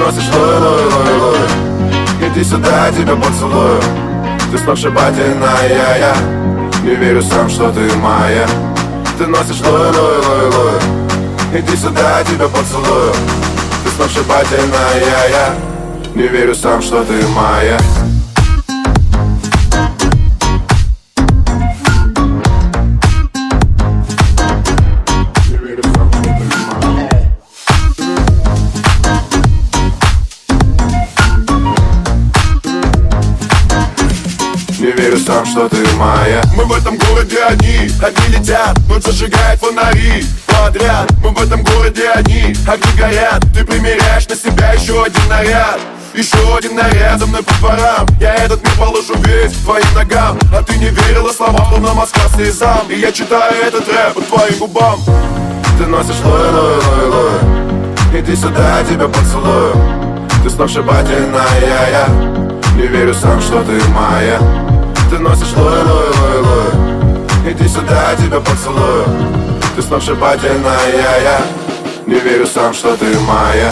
носишь лой. Иди сюда, я тебя поцелую. Ты сногсшибательная, я не верю сам, что ты моя. Ты носишь лой. Иди сюда, я тебя поцелую. Ты сногсшибательная, я не верю сам, что ты моя. Не верю сам, что ты моя. Мы в этом городе одни летят, ночь зажигает фонари подряд. Мы в этом городе одни горят. Ты примеряешь на себя еще один наряд. Еще один наряд за мной по дворам. Я этот мир положу весь к твоим ногам. А ты не верила словам, словно Москва слезам. И я читаю этот рэп по твоим губам. Ты носишь лой. Иди сюда, я тебя поцелую. Ты сногсшибательная, я не верю сам, что ты моя. Ты носишь лой. Иди сюда, я тебя поцелую. Ты сногсшибательная, я не верю сам, что ты моя.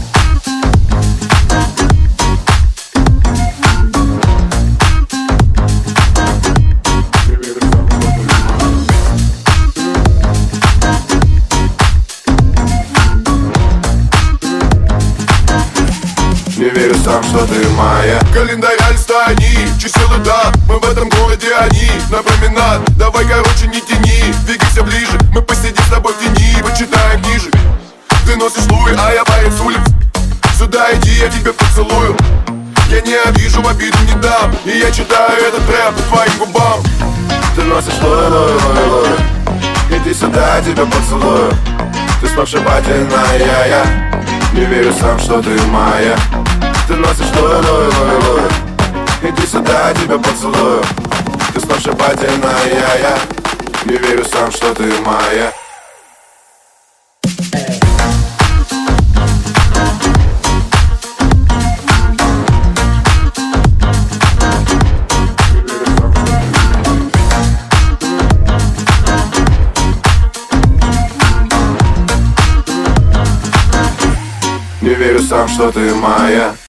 Не верю сам, что ты моя. Календаря листани, чисел и дат. Мы в этом городе одни, на променад. Давай, короче, не тяни, двигайся ближе. Мы посидим с тобой в тени, почитаем книжек. Ты носишь луи, а я парень с улиц. Сюда иди, я тебя поцелую. Я не обижу, в обиду не дам. И я читаю этот рэп по твоим губам. Ты носишь луи. Иди сюда, я тебя поцелую. Ты сногсшибательная, я не верю сам, что ты моя. Ты носишь лой. Иди сюда, я тебя поцелую. Ты сногсшибательная, я не верю сам, что ты моя. Не верю сам, что ты моя.